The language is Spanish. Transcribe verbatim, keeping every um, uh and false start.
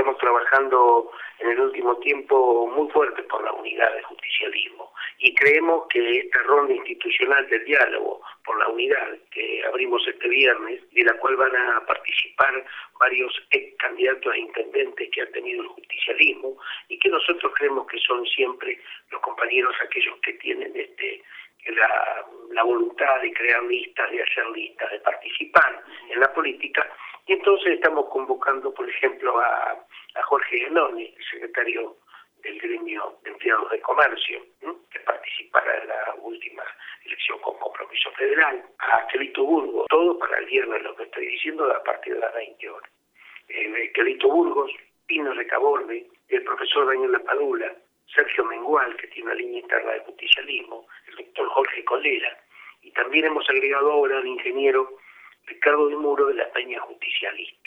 estamos trabajando en el último tiempo muy fuerte por la unidad del justicialismo y creemos que esta ronda institucional del diálogo por la unidad que abrimos este viernes, de la cual van a participar varios ex candidatos a intendentes que ha tenido el justicialismo y que nosotros creemos que son siempre los compañeros aquellos que tienen este la, la voluntad de crear listas, de hacer listas, de participar en la política. Y entonces estamos convocando, por ejemplo, a, a Jorge Giannoni, el secretario del gremio de empleados de comercio, ¿sí?, que participara en la última elección con Compromiso Federal, a Quelito Burgos, todo para el viernes, lo que estoy diciendo, a partir de las veinte horas. Eh, Quelito Burgos, Pino Recaborde, el profesor Daniel Lapadula, Sergio Mengual, que tiene una línea interna de justicialismo, el doctor Jorge Colera, y también hemos agregado ahora al ingeniero Ricardo de Muro de la Peña Justicialista.